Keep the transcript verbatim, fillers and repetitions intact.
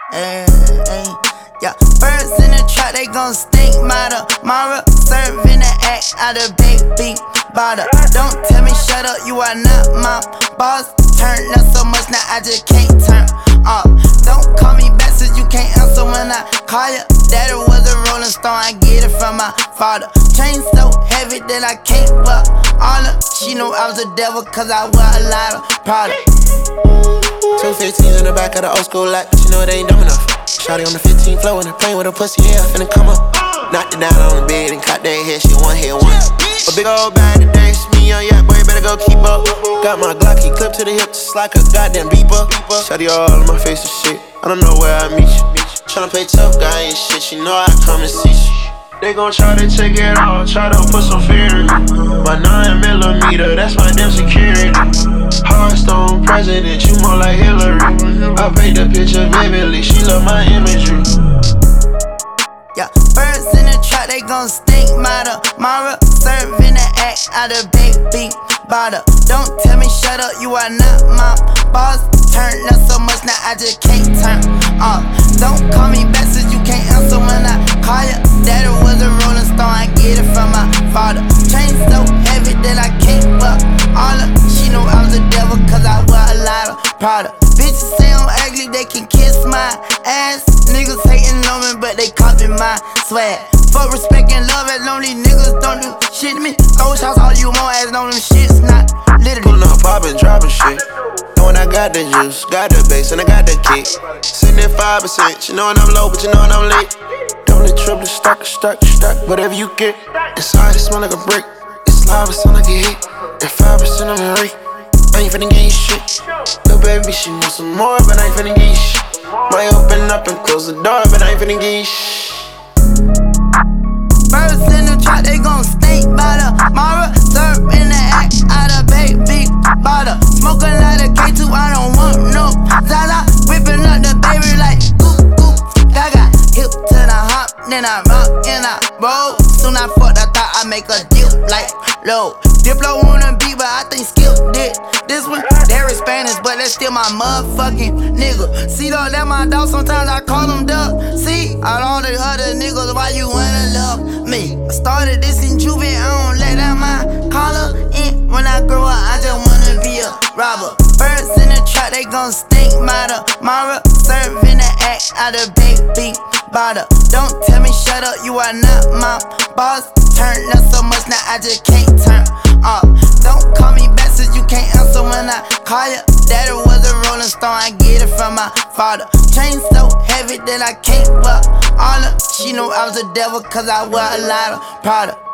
Ay, ay, yeah, birds in the trap, they gon' stink. Mata, Mara, serving the act out of baby bottle. Don't tell me shut up, you are not my boss. Turn up so much now I just can't turn off. Don't call me back since you can't answer when I call you. Daddy was a rolling stone, I get it from my father. Chain so heavy that I can't fuck all her. She knew I was a devil cause I wear a lot of product. Two fifteens in the back of the old school lot, but you know it ain't dumb enough. Shawty on the fifteen floor in the plane with a pussy, yeah, finna come up. Knocked it down on the bed and caught that head, she one hit once. A big old bag today, it's me on yeah, boy, you better go keep up. Got my Glocky clip to the hip just like a goddamn beeper. Shawty all in my face and shit, I don't know where I meet you. Tryna play tough guy and shit, you know I come to see you. They gon' try to take it all, try to put some fear in me. My nine millimeter, that's my damn security. Hearthstone president, you more like Hillary. I paint the picture vividly, she love my imagery. Yeah, birds in the trap, they gon' stink. Mata, Mara, serving the act out of baby bottle. Don't tell me shut up, you are not my boss. Turn up so much now I just can't turn off. Don't call me back since you can't answer when I call you. Daddy was a rolling stone, I get it from my father. Chain so heavy that I can't fuck all her. She knew I was a devil cause I wear a lot of product. Bitches say I'm ugly, they can kiss my ass. Niggas hating on me, but they copy my swag. Fuck respect and love, as long these niggas don't do shit to me. Throw shots all you want, as long them shit's not literally. Pullin' up, poppin', droppin' shit. Knowin' I got the juice, got the bass, and I got the kick. Sitting at five percent, you knowin' I'm low, but you knowin' I'm lit. Double, triple, stack, stack, stack, whatever you get. Inside it smell like a brick. It's live, it sound like a hit. And five percent I'm in rate. I ain't finna get you shit. Little baby, she wants some more, but I ain't finna get you shit. Might open up and close the door, but I ain't finna get you shit. Birds in the trap, they gon' stink. Mata, Mara, serving the act out of baby bottle. Smoking like a K two, I don't want no Zaza. Whipping up the baby like goop, goop, gaga. Hip to the hop, then I rock and I roll. Soon I fucked, I thought I make a dip like low. Diplo wanna be, but I think Skip did this one. They're Spanish, but that's still my motherfucking nigga. See though, that my dog, sometimes I call him Duck. See, all the other niggas, why you wanna love me? I started this in juvie, I don't let out my collar in. When I grow up, I just wanna be a robber. Birds in the trap, they gon' stink. Mata, Mara, serving the act out of baby bottle. Don't tell me shut up, you are not my boss. Turn up so much now I just can't turn off. Don't call me back since you can't answer when I call you. Daddy was a rolling stone, I get it from my father. Chain so heavy that I can't fuck all her. She knew I was a devil cause I wear a lot of product.